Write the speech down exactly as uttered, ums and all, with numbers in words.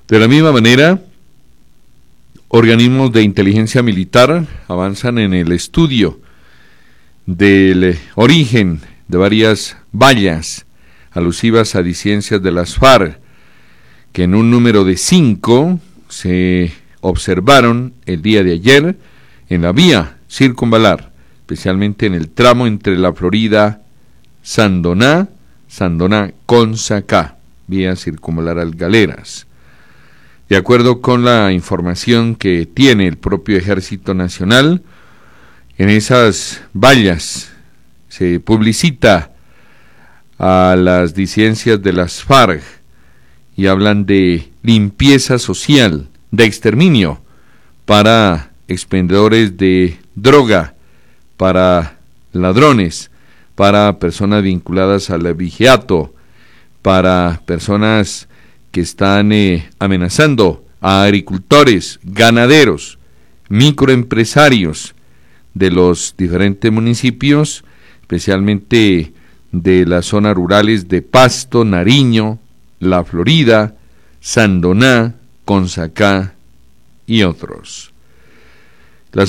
De la misma manera, organismos de inteligencia militar avanzan en el estudio del origen de varias vallas alusivas a disidencias de las FARC, que en un número de cinco se observaron el día de ayer en la vía circunvalar, especialmente en el tramo entre la Florida, Sandoná, Sandoná Consacá, vía circunvalar Algaleras. De acuerdo con la información que tiene el propio Ejército Nacional, en esas vallas se publicita a las disidencias de las FARC y hablan de limpieza social, de exterminio para expendedores de droga, para ladrones, para personas vinculadas al vigiato, para personas que están eh, amenazando a agricultores, ganaderos, microempresarios de los diferentes municipios, especialmente de las zonas rurales de Pasto, Nariño, La Florida, Sandoná, Consacá y otros.